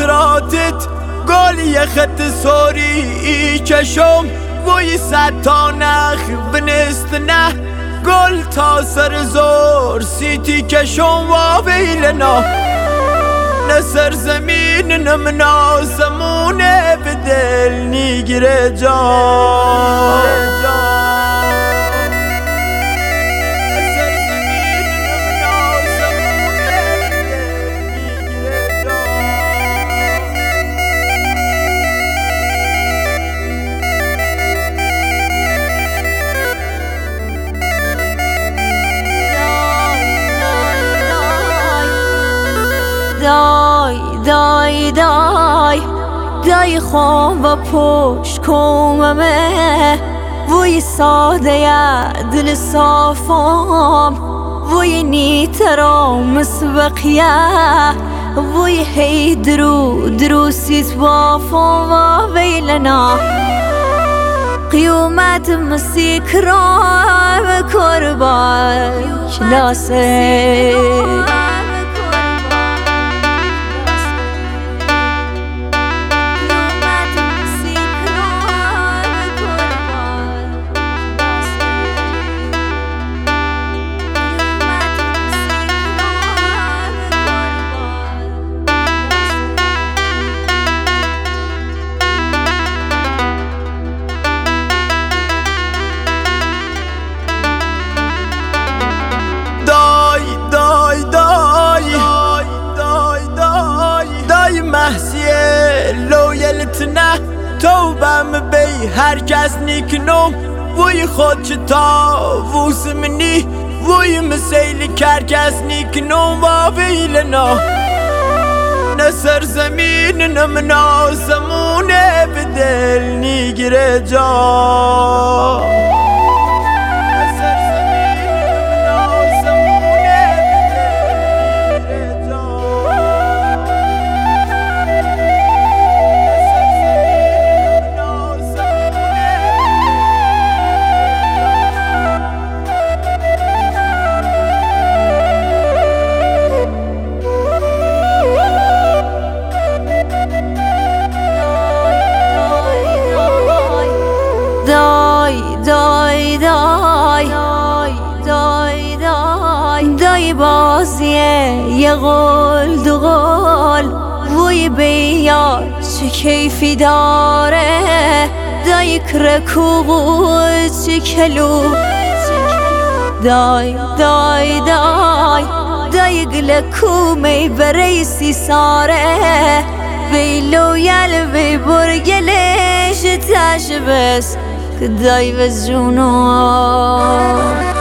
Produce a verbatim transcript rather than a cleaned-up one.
خاطراتت گل یه خط سوری کشم وی صد تا نخ بنست نه گل تا سر زور سیتی کشم و ویلنا نه سرزمین نه من آسمونه به دل نیگیره جان دای دای دای دای خوام و پشت کوممه وی ساده یا دل صافم وی نیترام سبقیه وی هی درو دروسیت بافم و ویلنا قیومت مسیکرام کربان شناسه محسیه لویلتنه توبم بی هر کس نیکنم وی خود چه تا ووس منی وی مسیل کر کس نیکنم و ویلنا نه سرزمین نه من آسمونه به دل نیگیره جان دای دای دای دای دای دای بازیه یه قول دو قول وی بیار چه کیفی داره دای کرکو چه کلو دای دای دای دای گلکو می بریسی ساره ویلو یل وی برگلش تش بس دای و جونو